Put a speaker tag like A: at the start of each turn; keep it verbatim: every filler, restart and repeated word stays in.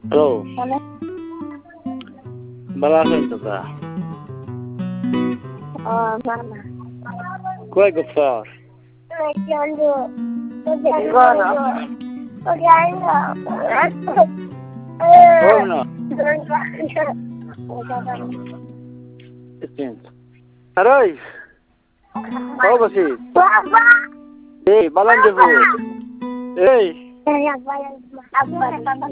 A: Hello.
B: Ano?
A: Malaking to ka.
B: Oh, mama.
A: Quoi que far?
B: Siguro.
A: Oh no. Distinto. Aroy. Kau basi.
B: Papa.
A: Hey, balan debu. Hey.
B: Apa yang